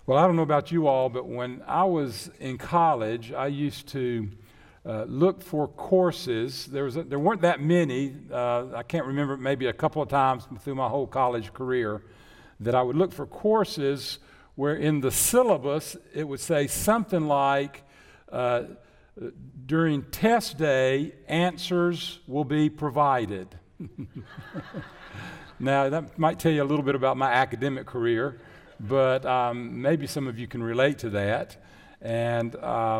Well, I don't know about you all, but when I was in college, I used to look for courses. There weren't that many. I can't remember, maybe a couple of times through my whole college career that I would look for courses where in the syllabus it would say something like, during test day, answers will be provided. Now, that might tell you a little bit about my academic career, but maybe some of you can relate to that. And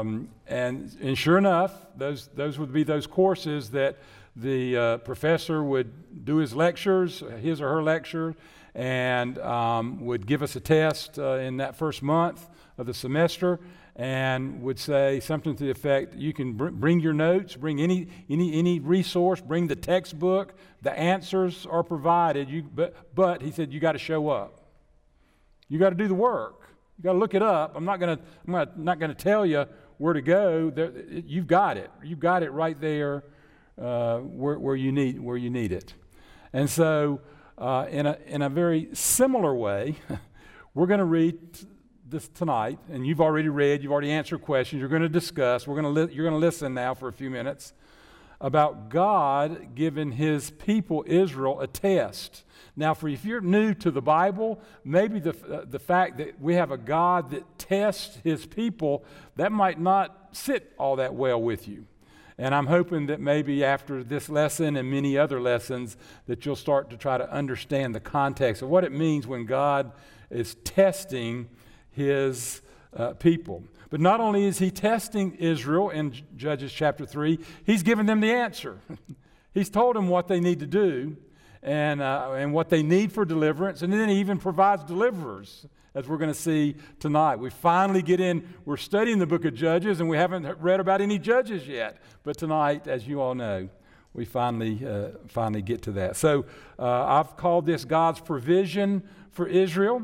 sure enough, those would be those courses that the professor would do his lectures, his or her lecture, and would give us a test in that first month of the semester, and would say something to the effect, you can bring your notes, bring any resource, bring the textbook, the answers are provided, but he said, you got to show up. You got to do the work. You got to look it up. I'm not going to tell you where to go. You've got it. You've got it right there where you need it. And so, in a very similar way, we're going to read this tonight, and you've already answered questions. You're going to discuss. You're going to listen now for a few minutes about God giving His people Israel a test. Now, if you're new to the Bible, maybe the fact that we have a God that tests His people, that might not sit all that well with you. And I'm hoping that maybe after this lesson and many other lessons that you'll start to try to understand the context of what it means when God is testing His people. But not only is He testing Israel in Judges chapter 3, He's given them the answer. He's told them what they need to do and what they need for deliverance, and then He even provides deliverers, as we're going to see tonight. We finally we're studying the book of Judges, and we haven't read about any judges yet. But tonight, as you all know, we finally get to that. So I've called this God's provision for Israel.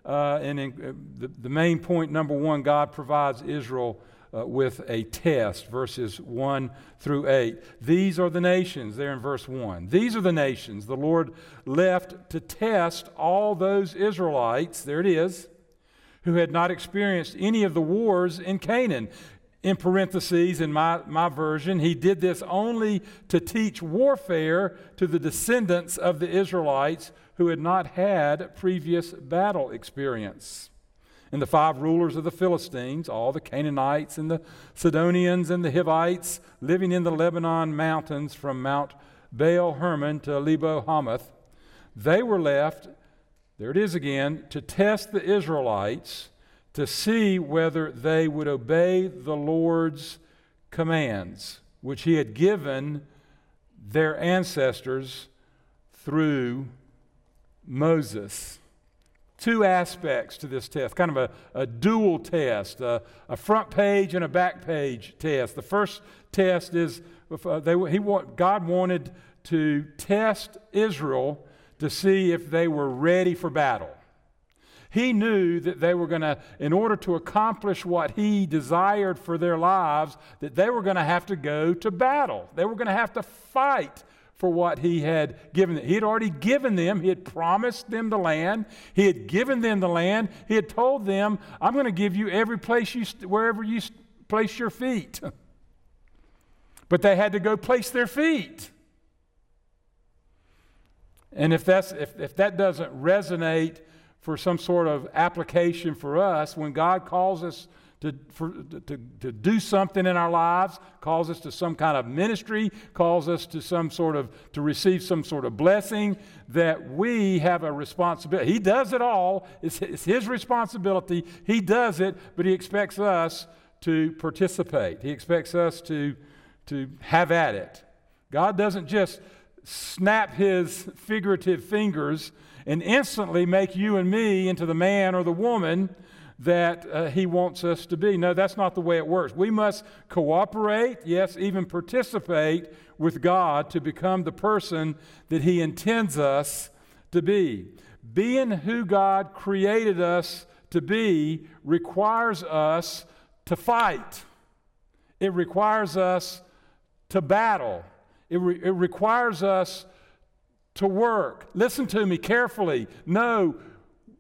The main point, number one, God provides Israel with a test, verses 1 through 8. These are the nations, there in verse 1. These are the nations the Lord left to test all those Israelites, there it is, who had not experienced any of the wars in Canaan. In parentheses, in my version, He did this only to teach warfare to the descendants of the Israelites who had not had previous battle experience. And the 5 rulers of the Philistines, all the Canaanites and the Sidonians and the Hivites living in the Lebanon mountains from Mount Baal Hermon to Lebo Hamath, they were left, there it is again, to test the Israelites to see whether they would obey the Lord's commands, which He had given their ancestors through Moses. 2 aspects to this test, kind of a dual test, a front page and a back page test. The first test is God wanted to test Israel to see if they were ready for battle. He knew that they were going to, in order to accomplish what He desired for their lives, that they were going to have to go to battle. They were going to have to fight for what He had given them. He had already given them. He had promised them the land. He had given them the land. He had told them, I'm going to give you every place wherever you place your feet. But they had to go place their feet. And if that doesn't resonate for some sort of application for us, when God calls us to do something in our lives, calls us to some kind of ministry, calls us to receive some sort of blessing, that we have a responsibility. He does it all. It's His responsibility. He does it, but He expects us to participate. He expects us to have at it. God doesn't just snap His figurative fingers and instantly make you and me into the man or the woman that He wants us to be. No, that's not the way it works. We must cooperate, yes, even participate with God to become the person that He intends us to be. Being who God created us to be requires us to fight. It requires us to battle. It requires us to work. Listen to me carefully. No,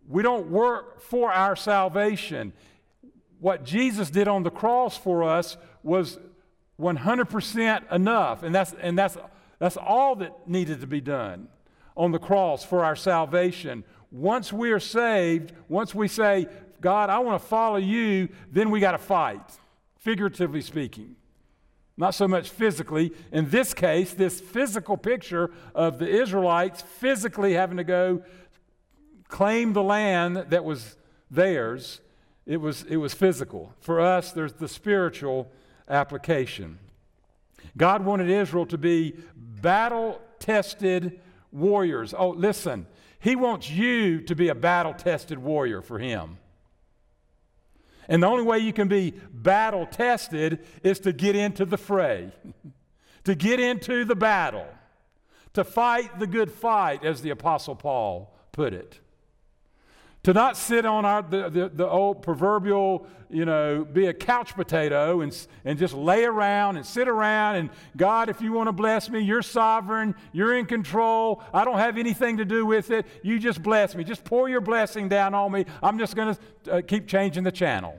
We don't work for our salvation. What Jesus did on the cross for us was 100% enough, and that's all that needed to be done on the cross for our salvation. Once we are saved, once we say, God, I want to follow you, then we got to fight, figuratively speaking. Not so much physically. In this case, this physical picture of the Israelites physically having to go claim the land that was theirs, it was physical. For us, there's the spiritual application. God wanted Israel to be battle-tested warriors. Oh, listen, He wants you to be a battle-tested warrior for Him. And the only way you can be battle-tested is to get into the fray, to get into the battle, to fight the good fight, as the Apostle Paul put it. To not sit on the old proverbial, be a couch potato and just lay around and sit around and, God, if you want to bless me, you're sovereign, you're in control, I don't have anything to do with it, you just bless me. Just pour your blessing down on me. I'm just going to keep changing the channel.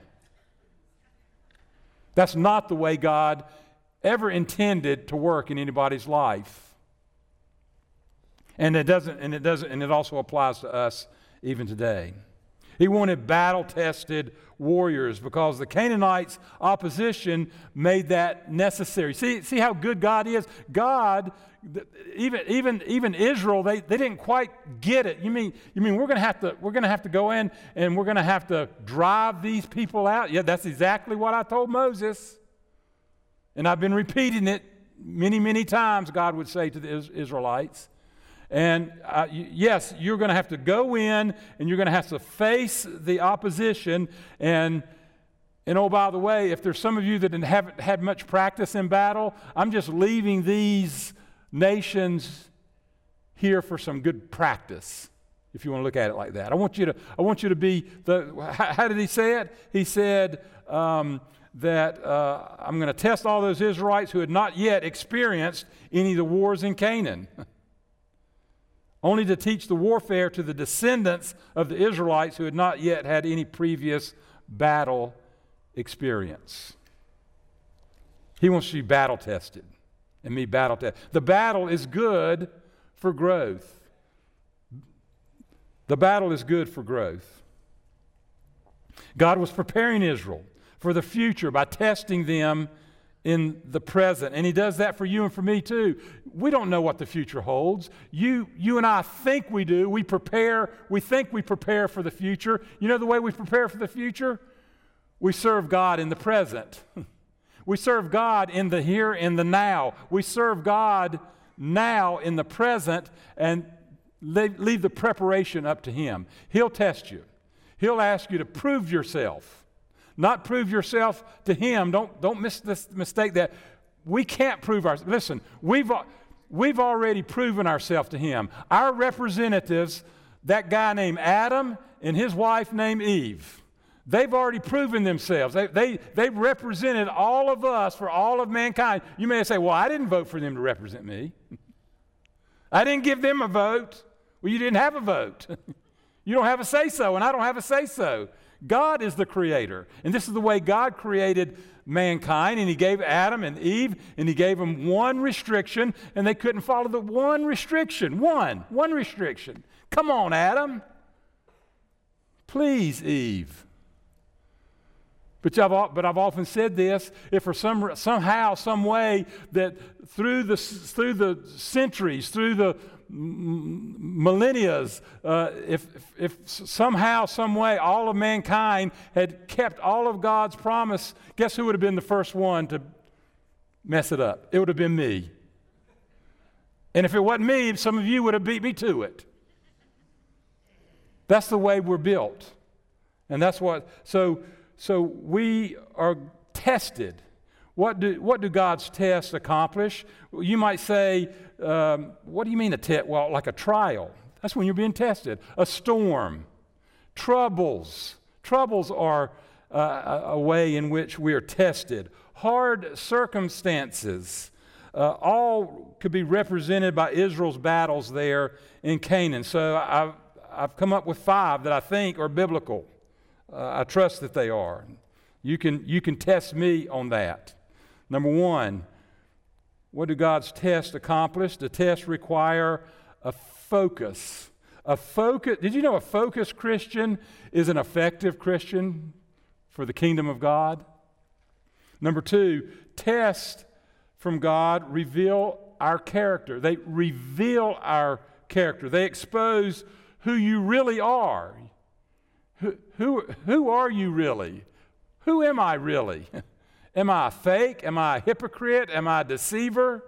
That's not the way God ever intended to work in anybody's life. And it also applies to us even today. He wanted battle-tested warriors because the Canaanites' opposition made that necessary. See how good God is? God, even Israel, they didn't quite get it. You mean we're going to have to go in and we're going to have to drive these people out? Yeah, that's exactly what I told Moses. And I've been repeating it many, many times, God would say to the Israelites. And yes, you're going to have to go in and you're going to have to face the opposition. And oh, by the way, if there's some of you that haven't had much practice in battle, I'm just leaving these nations here for some good practice, if you want to look at it like that. I want you to be how did he say it? He said that I'm going to test all those Israelites who had not yet experienced any of the wars in Canaan. Only to teach the warfare to the descendants of the Israelites who had not yet had any previous battle experience. He wants you battle-tested and me battle-tested. The battle is good for growth. The battle is good for growth. God was preparing Israel for the future by testing them in the present. And He does that for you and for me too. We don't know what the future holds. You and I think we do. We think we prepare for the future. You know the way we prepare for the future? We serve God in the present. We serve God in the here and the now. We serve God now in the present and leave the preparation up to Him. He'll test you. He'll ask you to prove yourself. Not prove yourself to Him. Don't mistake that. We can't prove ourselves. Listen, we've already proven ourselves to Him. Our representatives, that guy named Adam and his wife named Eve, they've already proven themselves. They represented all of us for all of mankind. You may say, well, I didn't vote for them to represent me. I didn't give them a vote. Well, you didn't have a vote. You don't have a say-so, and I don't have a say-so. God is the creator. And this is the way God created mankind. And He gave Adam and Eve, and He gave them one restriction, and they couldn't follow the one restriction. One restriction. Come on, Adam. Please, Eve. But I've often said this, if for somehow, some way, that through the centuries, through the millennia, if somehow, some way, all of mankind had kept all of God's promise, guess who would have been the first one to mess it up? It would have been me. And if it wasn't me, some of you would have beat me to it. That's the way we're built. And that's what, so we are tested. What do God's tests accomplish? You might say, what do you mean a test? Well, like a trial. That's when you're being tested. A storm. Troubles. Troubles are a way in which we are tested. Hard circumstances. All could be represented by Israel's battles there in Canaan. So I've come up with 5 that I think are biblical. I trust that they are. You can test me on that. Number 1, what do God's tests accomplish? The tests require a focus. Did you know a focused Christian is an effective Christian for the kingdom of God? Number 2, tests from God reveal our character. They reveal our character. They expose who you really are. Who are you really? Who am I really? Am I a fake? Am I a hypocrite? Am I a deceiver?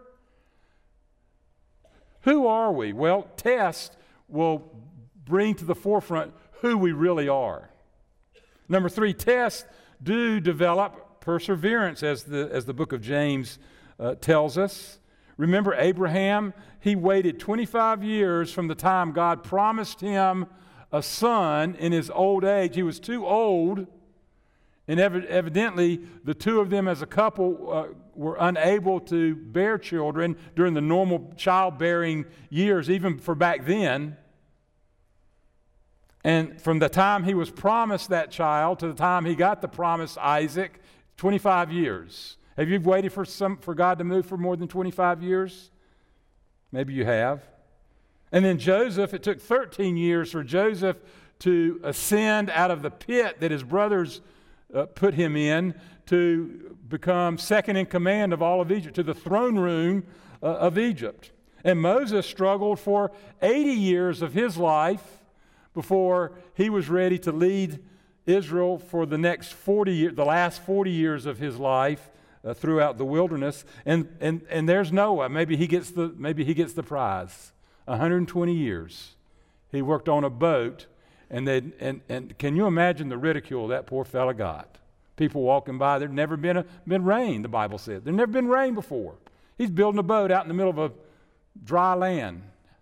Who are we? Well, tests will bring to the forefront who we really are. Number 3, tests do develop perseverance, as the book of James tells us. Remember Abraham? He waited 25 years from the time God promised him a son in his old age. He was too old, and evidently the two of them as a couple were unable to bear children during the normal childbearing years, even for back then. And from the time he was promised that child to the time he got the promised Isaac, 25 years. Have you waited for God to move for more than 25 years? Maybe you have. And then Joseph, it took 13 years for Joseph to ascend out of the pit that his brothers put him in to become second in command of all of Egypt, to the throne room of Egypt. And Moses struggled for 80 years of his life before he was ready to lead Israel for the next 40 years, the last 40 years of his life throughout the wilderness. And there's Noah. Maybe he gets the prize. 120 years. He worked on a boat, and can you imagine the ridicule that poor fella got? People walking by, there'd never been rain, the Bible said. There'd never been rain before. He's building a boat out in the middle of a dry land.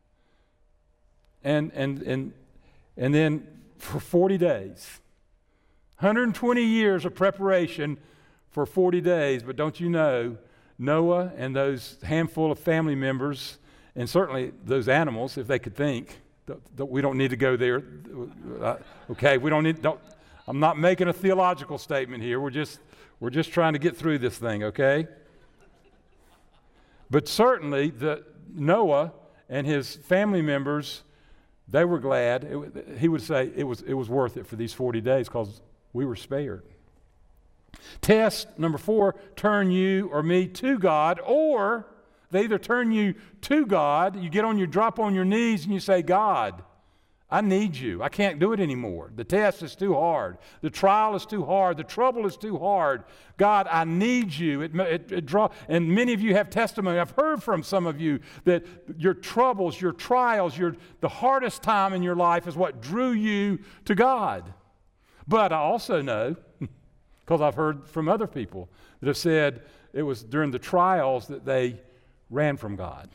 And then for 40 days, 120 years of preparation for 40 days, but don't you know, Noah and those handful of family members, and certainly those animals, if they could think, that we don't need to go there. Okay, I'm not making a theological statement here. We're just trying to get through this thing, okay? But certainly Noah and his family members, they were glad. He would say it was worth it for these 40 days because we were spared. Test number 4, turn you or me to God, or they either turn you to God, you drop on your knees and you say, God, I need you. I can't do it anymore. The test is too hard. The trial is too hard. The trouble is too hard. God, I need you. And many of you have testimony. I've heard from some of you that your troubles, your trials, the hardest time in your life is what drew you to God. But I also know, because I've heard from other people that have said it was during the trials that they ran from God.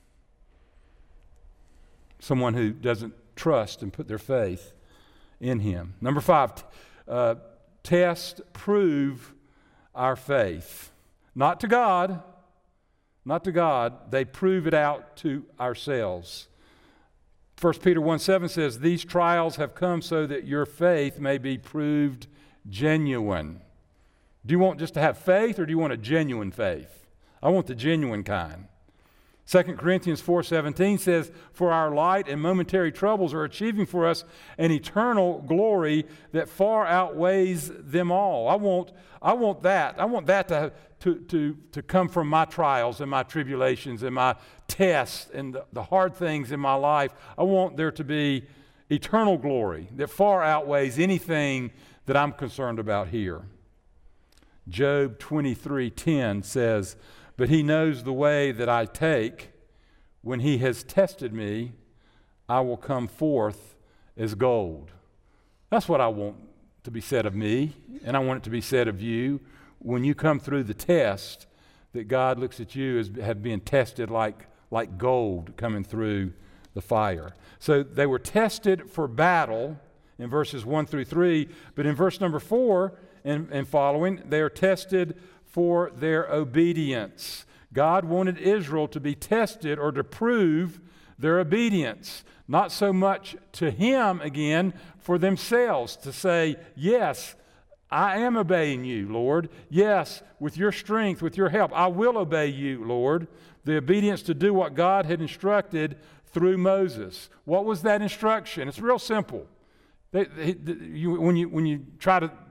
Someone who doesn't trust and put their faith in Him. Number 5, tests prove our faith. Not to God, they prove it out to ourselves. 1 Peter 1:7 says, these trials have come so that your faith may be proved genuine. Do you want just to have faith, or do you want a genuine faith? I want the genuine kind. 2 Corinthians 4:17 says, for our light and momentary troubles are achieving for us an eternal glory that far outweighs them all. I want that. I want that to come from my trials and my tribulations and my tests and the hard things in my life. I want there to be eternal glory that far outweighs anything that I'm concerned about here. Job 23:10 says, but he knows the way that I take. When he has tested me, I will come forth as gold. That's what I want to be said of me, and I want it to be said of you. When you come through the test, that God looks at you as have been tested like gold coming through the fire. So they were tested for battle in verses 1-3, but in verse number 4 and following, they are tested for their obedience. God wanted Israel to be tested or to prove their obedience, not so much to Him again, for themselves to say, yes, I am obeying you, Lord. Yes, with your strength, with your help, I will obey you, Lord. The obedience to do what God had instructed through Moses. What was that instruction? It's real simple. When you try to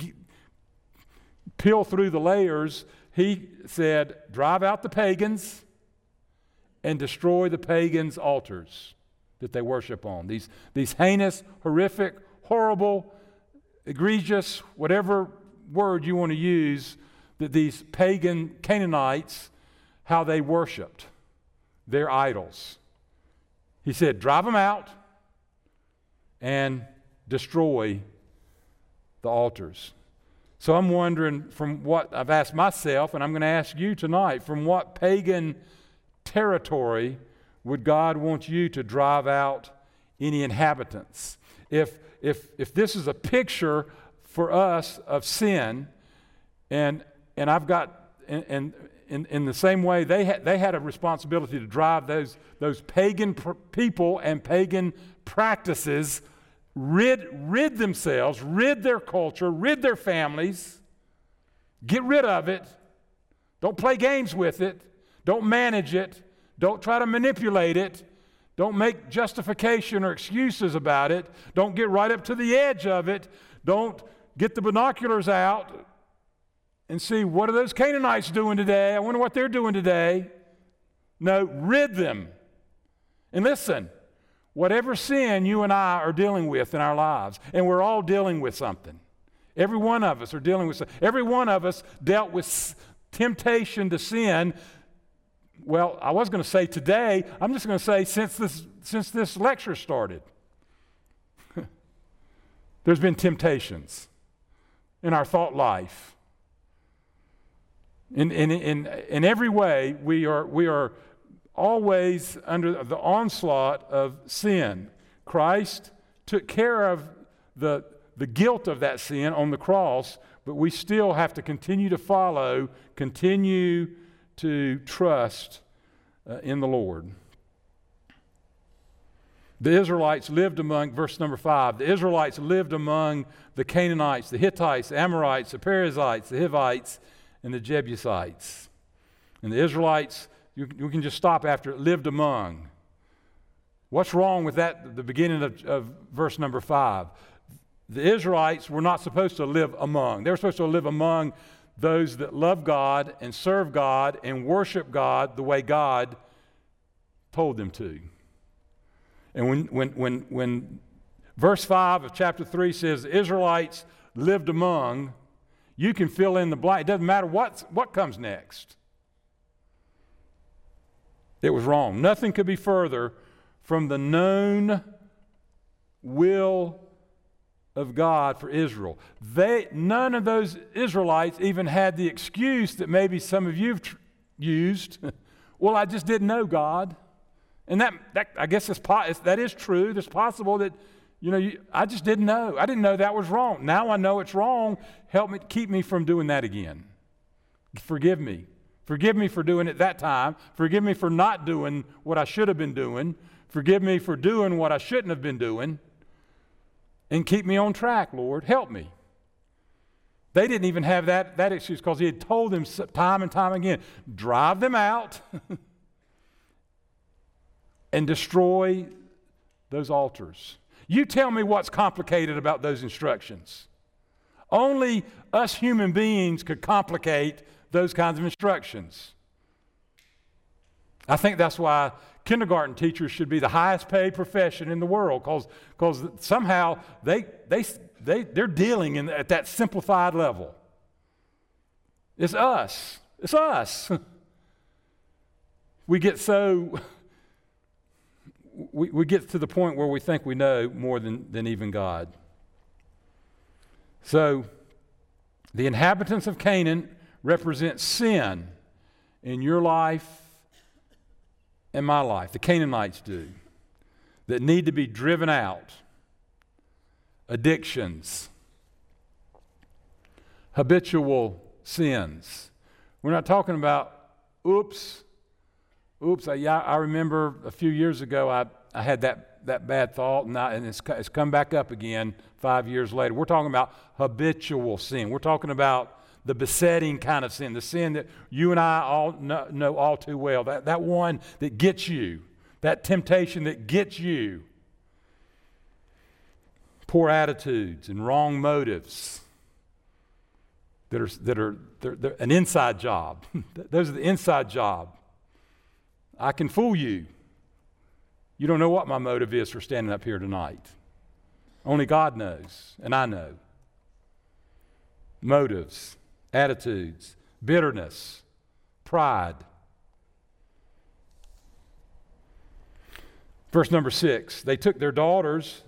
peel through the layers, he said, drive out the pagans and destroy the pagans' altars that they worship on. These heinous, horrific, horrible, egregious, whatever word you want to use, that these pagan Canaanites, how they worshiped their idols. He said, drive them out and destroy the altars. So I'm wondering, from what I've asked myself, and I'm going to ask you tonight, from what pagan territory would God want you to drive out any inhabitants? If this is a picture for us of sin, and I've got, and in the same way, they had a responsibility to drive those pagan people and pagan practices, rid themselves, rid their culture, rid their families, get rid of it. Don't play games with it. Don't manage it. Don't try to manipulate it. Don't make justification or excuses about it. Don't get right up to the edge of it. Don't get the binoculars out and see, what are those Canaanites doing today? I wonder what they're doing today. No, rid them. And listen, whatever sin you and I are dealing with in our lives, and we're all dealing with something. Every one of us are dealing with something. Every one of us dealt with temptation to sin. Well, I was going to say today, I'm just going to say since this lecture started. There's been temptations in our thought life. In every way, we are always under the onslaught of sin. Christ took care of the guilt of that sin on the cross, but we still have to continue to follow, continue to trust in the Lord. The Israelites lived among, verse number 5, the Israelites lived among the Canaanites, the Hittites, the Amorites, the Perizzites, the Hivites, and the Jebusites. And the Israelites, you can just stop after it, lived among. What's wrong with that, the beginning of verse number 5? The Israelites were not supposed to live among. They were supposed to live among those that love God and serve God and worship God the way God told them to. And when verse 5 of chapter 3 says the Israelites lived among, you can fill in the blank. It doesn't matter what comes next. It was wrong. Nothing could be further from the known will of God for Israel. None of those Israelites even had the excuse that maybe some of you have used. Well, I just didn't know God. And that I guess that is true. It's possible that, I just didn't know. I didn't know that was wrong. Now I know it's wrong. Help me, keep me from doing that again. Forgive me. Forgive me for doing it that time. Forgive me for not doing what I should have been doing. Forgive me for doing what I shouldn't have been doing. And keep me on track, Lord. Help me. They didn't even have that excuse because he had told them time and time again, drive them out and destroy those altars. You tell me what's complicated about those instructions. Only us human beings could complicate those kinds of instructions. I think that's why kindergarten teachers should be the highest paid profession in the world, because somehow they're dealing at that simplified level. It's us. It's us. We get so... We get to the point where we think we know more than even God. So, the inhabitants of Canaan represent sin in your life and my life. The Canaanites do. That need to be driven out. Addictions. Habitual sins. We're not talking about, oops, Oops, I remember a few years ago I had that bad thought, and it's come back up again 5 years later. We're talking about habitual sin. We're talking about the besetting kind of sin, the sin that you and I all know all too well, that one that gets you, that temptation that gets you. Poor attitudes and wrong motives that are an inside job. Those are the inside job. I can fool you. You don't know what my motive is for standing up here tonight. Only God knows, and I know. Motives, attitudes, bitterness, pride. Verse number 6, they took their daughters.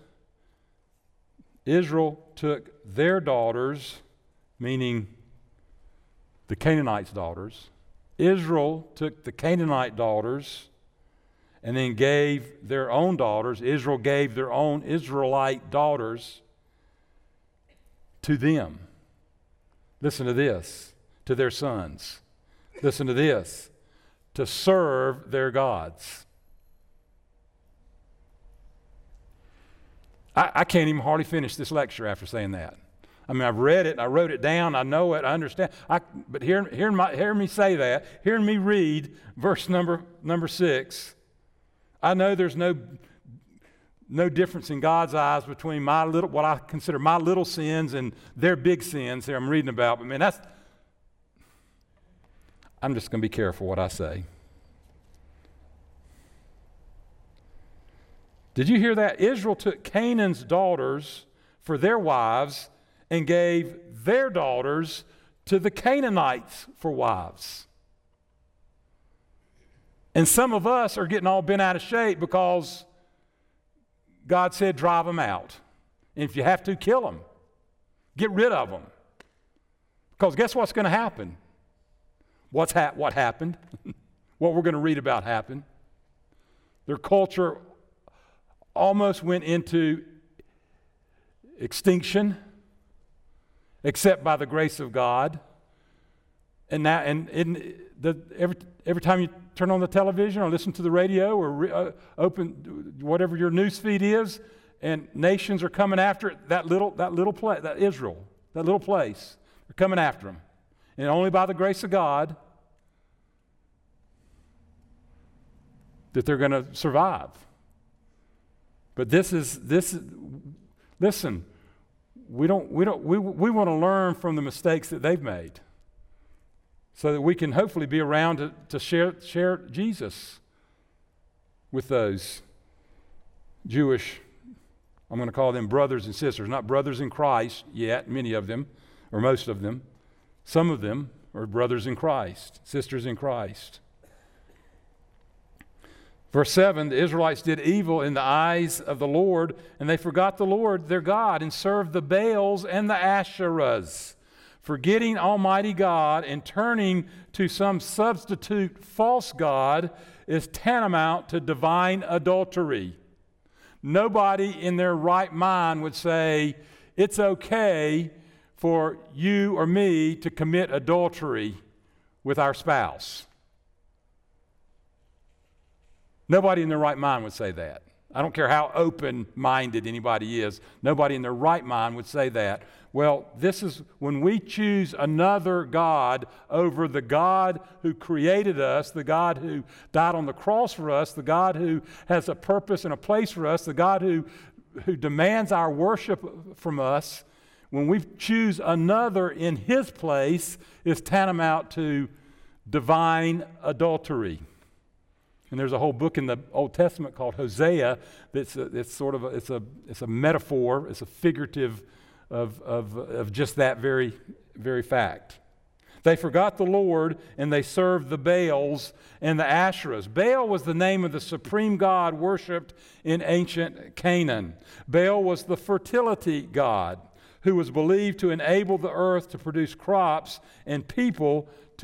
Israel took their daughters, meaning the Canaanites' daughters. Israel took the Canaanite daughters and then gave their own daughters. Israel gave their own Israelite daughters to them. Listen to this, to their sons. Listen to this, to serve their gods. I can't even hardly finish this lecture after saying that. I mean, I've read it, I wrote it down, I know it, I understand. But hear me say that, hearing me read verse number 6, I know there's no difference in God's eyes between what I consider my little sins and their big sins here I'm reading about. But man, I'm just going to be careful what I say. Did you hear that? Israel took Canaan's daughters for their wives and gave their daughters to the Canaanites for wives. And some of us are getting all bent out of shape because God said drive them out. And if you have to, kill them. Get rid of them. Because guess what's going to happen? What happened? What we're going to read about happened. Their culture almost went into extinction, except by the grace of God. And now, every time you turn on the television or listen to the radio or open whatever your news feed is, and nations are coming after it, that little place, that Israel, that little place, they're coming after them, and only by the grace of God that they're going to survive. But listen, we want to learn from the mistakes that they've made so that we can hopefully be around to share Jesus with those Jewish, I'm going to call them brothers and sisters, not brothers in Christ yet, many of them, or most of them. Some of them are brothers in Christ, sisters in Christ. Verse 7, the Israelites did evil in the eyes of the Lord, and they forgot the Lord their God and served the Baals and the Asherahs. Forgetting Almighty God and turning to some substitute false god is tantamount to divine adultery. Nobody in their right mind would say it's okay for you or me to commit adultery with our spouse. Nobody in their right mind would say that. I don't care how open-minded anybody is. Nobody in their right mind would say that. Well, this is when we choose another God over the God who created us, the God who died on the cross for us, the God who has a purpose and a place for us, the God who demands our worship from us. When we choose another in His place, is tantamount to divine adultery. And there's a whole book in the Old Testament called Hosea it's a metaphor, it's a figurative of just that very, very fact. They forgot the Lord and they served the Baals and the Asherahs. Baal was the name of the supreme god worshipped in ancient Canaan. Baal was the fertility god who was believed to enable the earth to produce crops and people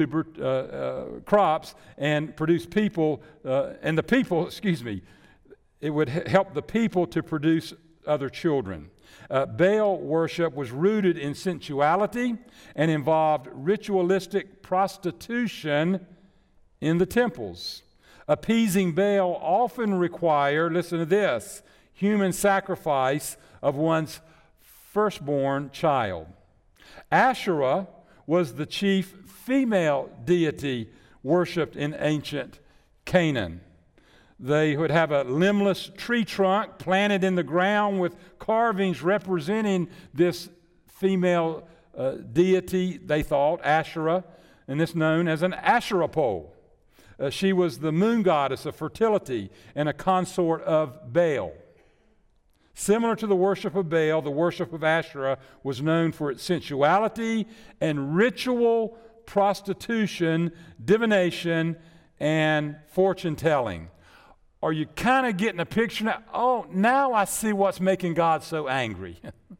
produce people, and the people, it would help the people to produce other children. Baal worship was rooted in sensuality and involved ritualistic prostitution in the temples. Appeasing Baal often required, listen to this, human sacrifice of one's firstborn child. Asherah was the chief female deity worshipped in ancient Canaan. They would have a limbless tree trunk planted in the ground with carvings representing this female deity, they thought, Asherah, and this known as an Asherah pole. She was the moon goddess of fertility and a consort of Baal. Similar to the worship of Baal, the worship of Asherah was known for its sensuality and ritual prostitution, divination, and fortune telling. Are you kind of getting a picture now? Oh, now I see what's making God so angry.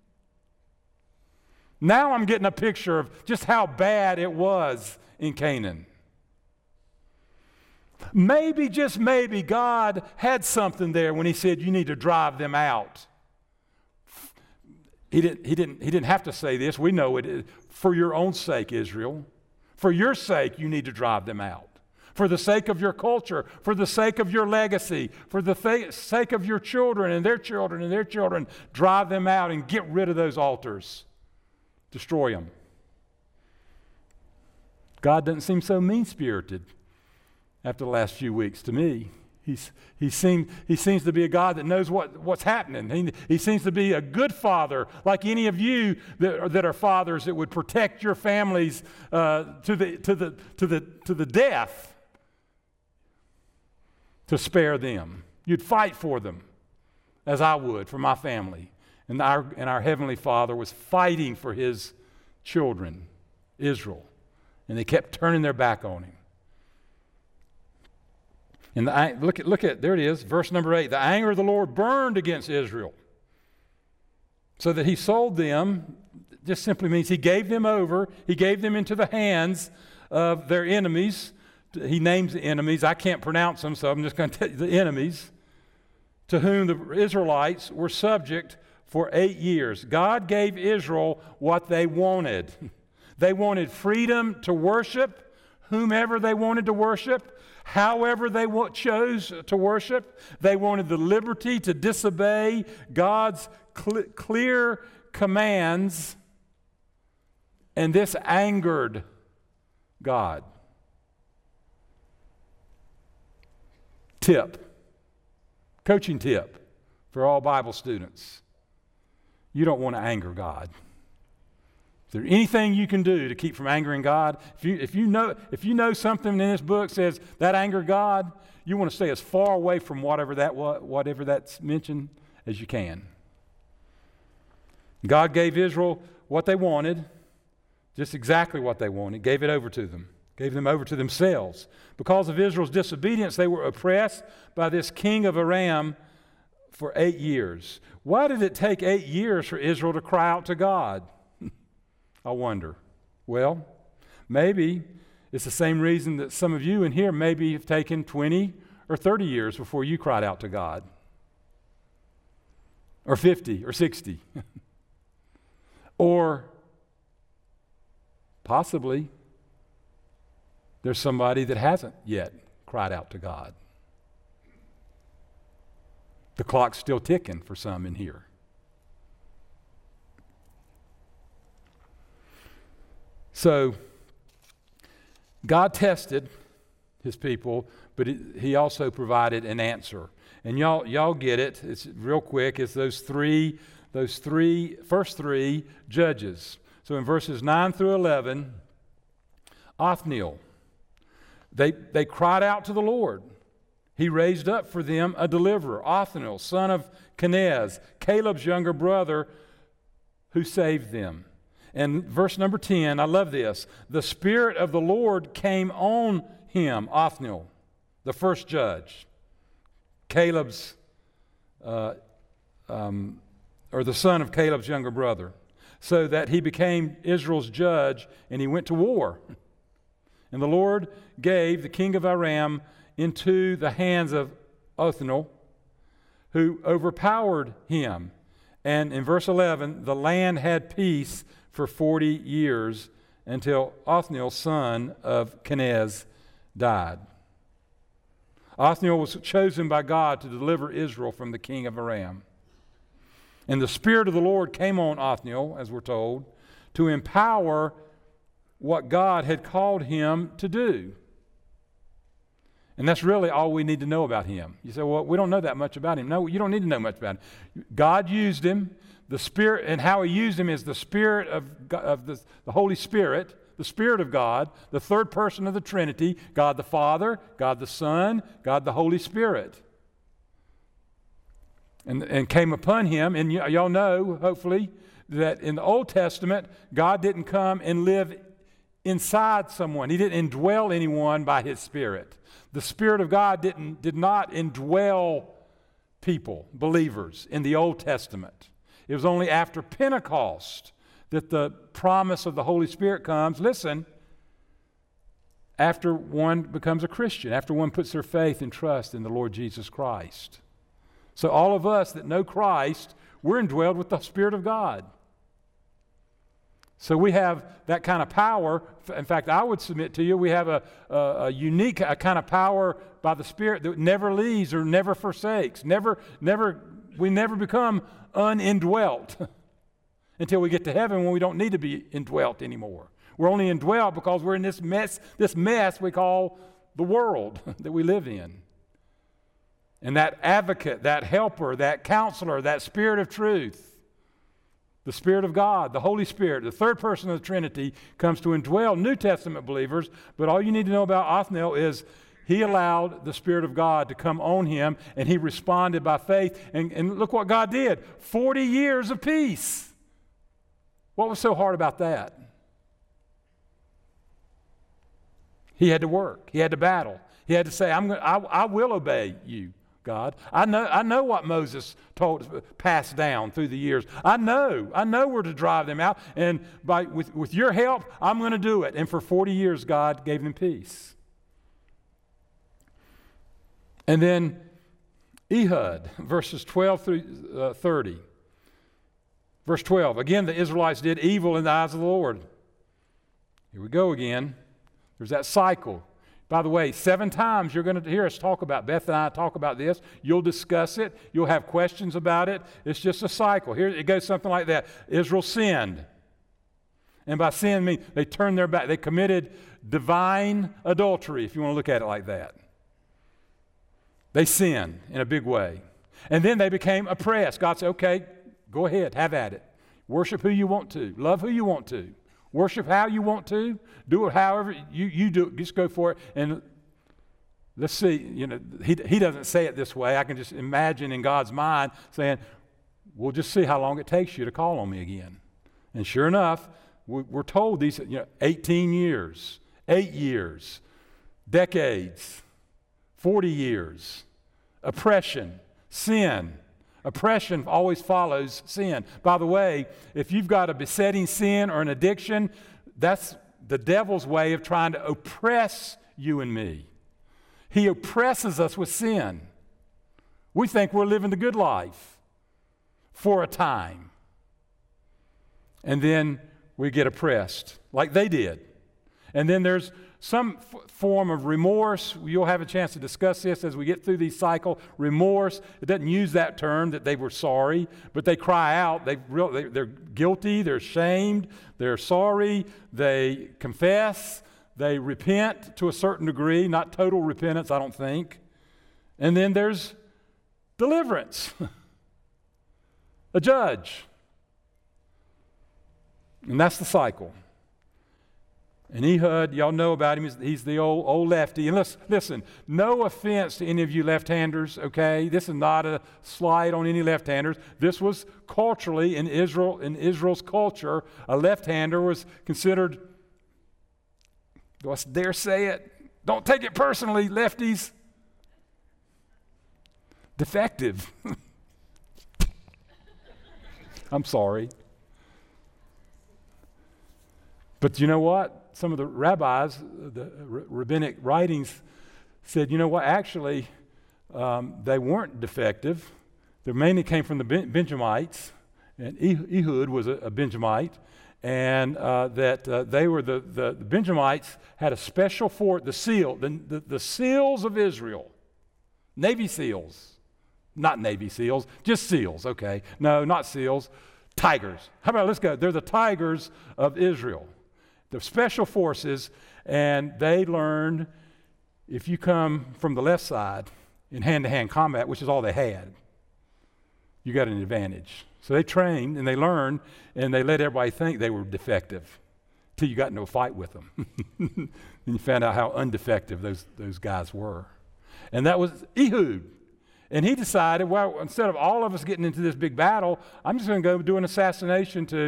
Now I'm getting a picture of just how bad it was in Canaan. Maybe, just maybe, God had something there when he said you need to drive them out. He didn't have to say this. We know it is. For your own sake, Israel. For your sake, you need to drive them out. For the sake of your culture, for the sake of your legacy, for the sake of your children and their children and their children, drive them out and get rid of those altars. Destroy them. God doesn't seem so mean-spirited after the last few weeks to me. He seems to be a God that knows what's happening. He seems to be a good father, like any of you that are fathers that would protect your families to the death to spare them. You'd fight for them, as I would for my family. And our Heavenly Father was fighting for His children, Israel, and they kept turning their back on Him. And look at there it is, verse number 8. The anger of the Lord burned against Israel, so that He sold them. Just simply means He gave them over. He gave them into the hands of their enemies. He names the enemies. I can't pronounce them, so I'm just going to tell you the enemies, to whom the Israelites were subject for 8 years. God gave Israel what they wanted. They wanted freedom to worship whomever they wanted to worship, however they chose to worship. They wanted the liberty to disobey God's clear commands, and this angered God. Coaching tip for all Bible students. You don't want to anger God. Is there anything you can do to keep from angering God? If you know something in this book says that angered God, you want to stay as far away from whatever that's mentioned as you can. God gave Israel what they wanted, just exactly what they wanted, gave it over to them, gave them over to themselves. Because of Israel's disobedience, they were oppressed by this king of Aram for 8 years. Why did it take 8 years for Israel to cry out to God? I wonder. Well, maybe it's the same reason that some of you in here maybe have taken 20 or 30 years before you cried out to God. Or 50 or 60. Or possibly there's somebody that hasn't yet cried out to God. The clock's still ticking for some in here. So, God tested His people, but He also provided an answer. And y'all get it. It's real quick. It's those first three judges. So in verses 9 through 11, Othniel, they cried out to the Lord. He raised up for them a deliverer, Othniel, son of Kenaz, Caleb's younger brother, who saved them. And verse number 10, I love this. The Spirit of the Lord came on him, Othniel, the first judge, Caleb's, or the son of Caleb's younger brother, so that he became Israel's judge, and he went to war. And the Lord gave the king of Aram into the hands of Othniel, who overpowered him. And in verse 11, the land had peace for 40 years until Othniel, son of Kenaz, died. Othniel was chosen by God to deliver Israel from the king of Aram. And the Spirit of the Lord came on Othniel, as we're told, to empower what God had called him to do. And that's really all we need to know about him. You say, well, we don't know that much about him. No, you don't need to know much about him. God used him. The Spirit, and how he used him is the Spirit of God, the Holy Spirit, the Spirit of God, the third person of the Trinity, God the Father, God the Son, God the Holy Spirit. And came upon him, and y'all know, hopefully, that in the Old Testament, God didn't come and live inside someone. He didn't indwell anyone by his Spirit. The Spirit of God did not indwell people, believers, in the Old Testament. It was only after Pentecost that the promise of the Holy Spirit comes. Listen, after one becomes a Christian, after one puts their faith and trust in the Lord Jesus Christ. So all of us that know Christ, we're indwelled with the Spirit of God. So we have that kind of power. In fact, I would submit to you, we have a unique kind of power by the Spirit that never leaves or never forsakes. We never become unindwelt until we get to heaven, when we don't need to be indwelt anymore. We're only indwelt because we're in this mess we call the world that we live in. And that advocate, that helper, that counselor, that Spirit of truth, the Spirit of God, the Holy Spirit, the third person of the Trinity, comes to indwell New Testament believers. But all you need to know about Othniel is he allowed the Spirit of God to come on him, and he responded by faith. And look what God did. 40 years of peace. What was so hard about that? He had to work. He had to battle. He had to say, I will obey you, God. I know what Moses passed down through the years. I know where to drive them out. And with your help, I'm going to do it. And for 40 years, God gave them peace. And then Ehud, verses 12 through 30. Verse 12, again, the Israelites did evil in the eyes of the Lord. Here we go again. There's that cycle. By the way, 7 times you're going to hear us talk about, Beth and I talk about this. You'll discuss it. You'll have questions about it. It's just a cycle. Here it goes something like that. Israel sinned. And by sin, I mean they turned their back. They committed divine adultery, if you want to look at it like that. They sinned in a big way. And then they became oppressed. God said, okay, go ahead, have at it. Worship who you want to. Love who you want to. Worship how you want to. Do it however you do it. Just go for it. And let's see, he doesn't say it this way. I can just imagine in God's mind saying, we'll just see how long it takes you to call on me again. And sure enough, we're told these, 18 years, 8 years, decades, 40 years, oppression, sin. Oppression always follows sin. By the way, if you've got a besetting sin or an addiction, that's the devil's way of trying to oppress you and me. He oppresses us with sin. We think we're living the good life for a time. And then we get oppressed, like they did. And then there's some form of remorse. You'll have a chance to discuss this as we get through these cycle. Remorse, it doesn't use that term that they were sorry, but they cry out. They're guilty, they're ashamed, they're sorry, they confess, they repent to a certain degree, not total repentance, I don't think. And then there's deliverance, a judge. And that's the cycle. And Ehud, y'all know about him, he's the old lefty. And listen, no offense to any of you left-handers, okay? This is not a slight on any left-handers. This was culturally in Israel's culture, a left-hander was considered, do I dare say it? Don't take it personally, lefties. Defective. I'm sorry. But you know what? Some of the rabbis, the rabbinic writings said, you know what, actually, they weren't defective. They mainly came from the Benjamites, and Ehud was a Benjamite, and that they were the Benjamites had a special fort, the seal, the seals of Israel. Navy SEALs. Not Navy SEALs, just SEALs, okay. No, not SEALs, tigers. How about, let's go. They're the tigers of Israel. The special forces, and they learned if you come from the left side in hand-to-hand combat, which is all they had, you got an advantage. So they trained and they learned, and they let everybody think they were defective till you got into a fight with them. And you found out how undefective those guys were. And that was Ehud. And he decided, well, instead of all of us getting into this big battle, I'm just going to go do an assassination to,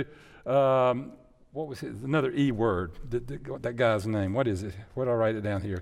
what was it? Another E word, that guy's name. What is it? Where did I write it down here?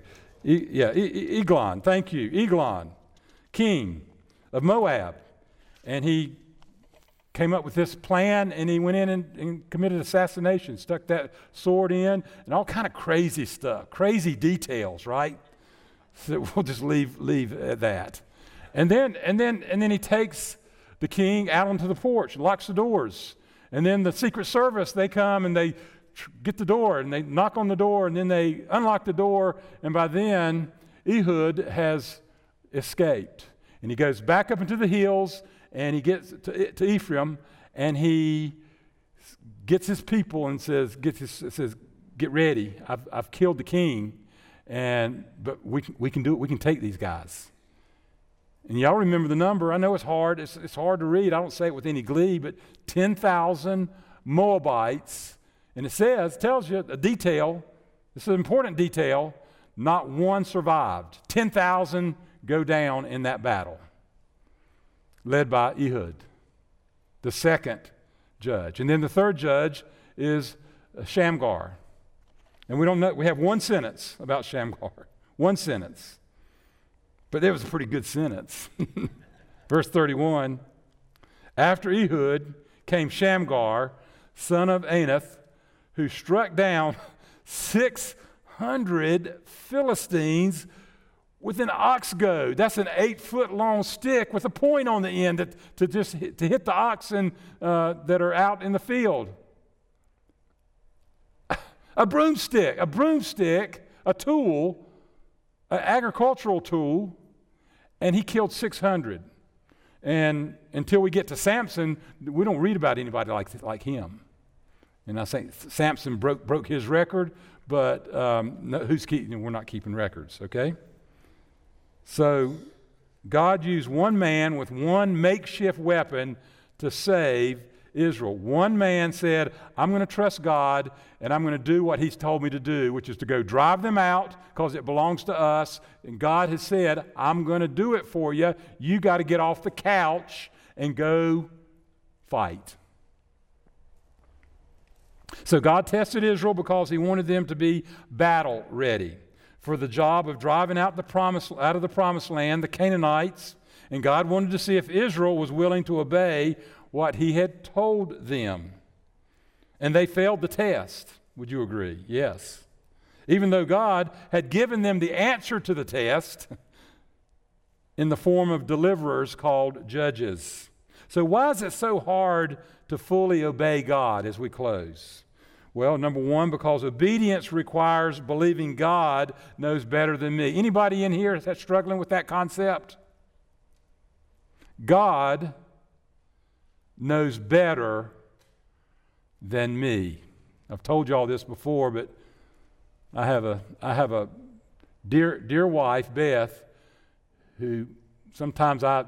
Eglon. Thank you. Eglon, king of Moab. And he came up with this plan, and he went in and committed assassination, stuck that sword in, and all kind of crazy stuff, crazy details, right? So we'll just leave at that. And then he takes the king out onto the porch, locks the doors. And then the Secret Service, they come and they get the door and they knock on the door and then they unlock the door. And by then, Ehud has escaped. And he goes back up into the hills and he gets to Ephraim and he gets his people and says, get ready. I've killed the king, but we can do it. We can take these guys. And y'all remember the number. I know it's hard. It's hard to read. I don't say it with any glee, but 10,000 Moabites. And it tells you a detail. This is an important detail. Not one survived. 10,000 go down in that battle, led by Ehud, the second judge. And then the third judge is Shamgar. And we don't know. We have one sentence about Shamgar. One sentence. But it was a pretty good sentence. Verse 31, after Ehud came Shamgar, son of Anath, who struck down 600 Philistines with an ox goad. That's an 8-foot-long stick with a point on the end to hit the oxen that are out in the field. A broomstick, a tool, an agricultural tool, and he killed 600. And until we get to Samson, we don't read about anybody like him. And I think Samson broke his record, but we're not keeping records, okay? So God used one man with one makeshift weapon to save Israel. One man said, I'm going to trust God, and I'm going to do what he's told me to do, which is to go drive them out because it belongs to us. And God has said, I'm going to do it for you. You got to get off the couch and go fight. So God tested Israel because he wanted them to be battle ready for the job of driving out of the promised land, the Canaanites. And God wanted to see if Israel was willing to obey what he had told them. And they failed the test. Would you agree? Yes. Even though God had given them the answer to the test in the form of deliverers called judges. So why is it so hard to fully obey God as we close? Well, number one, because obedience requires believing God knows better than me. Anybody in here that's struggling with that concept? God knows better than me. I've told you all this before, but I have a dear wife, Beth, who sometimes I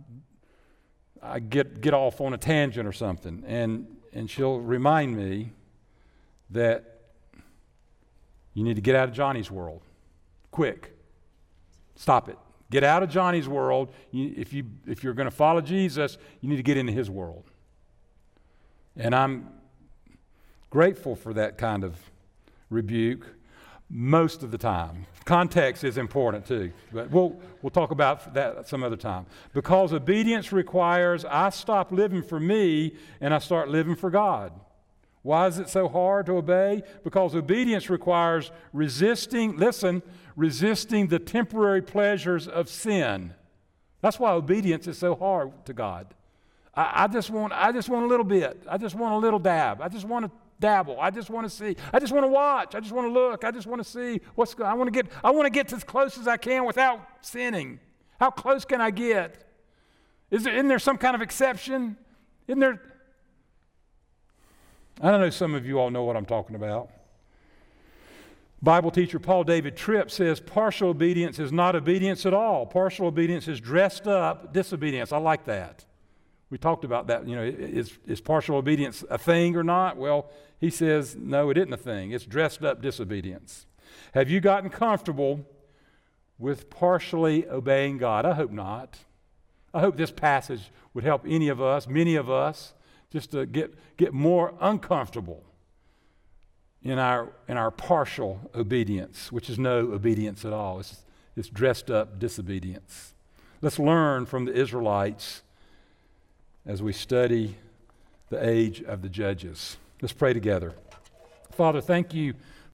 get off on a tangent or something, and she'll remind me that you need to get out of Johnny's world. Quick. Stop it. Get out of Johnny's world. If you're going to follow Jesus, you need to get into his world. And I'm grateful for that kind of rebuke most of the time. Context is important too, but we'll talk about that some other time. Because obedience requires I stop living for me and I start living for God. Why is it so hard to obey? Because obedience requires resisting the temporary pleasures of sin. That's why obedience is so hard to God. I just want a little bit. I just want a little dab. I just want to dabble. I just want to see. I just want to watch. I just want to look. I just want to see I want to get as close as I can without sinning. How close can I get? Isn't there some kind of exception? Isn't there? I don't know, some of you all know what I'm talking about. Bible teacher Paul David Tripp says partial obedience is not obedience at all. Partial obedience is dressed up disobedience. I like that. We talked about that. You know, is partial obedience a thing or not? Well, he says, no, it isn't a thing. It's dressed up disobedience. Have you gotten comfortable with partially obeying God? I hope not. I hope this passage would help any of us, many of us, just to get more uncomfortable in our partial obedience, which is no obedience at all. It's dressed up disobedience. Let's learn from the Israelites as we study the age of the judges. Let's pray together. Father, thank you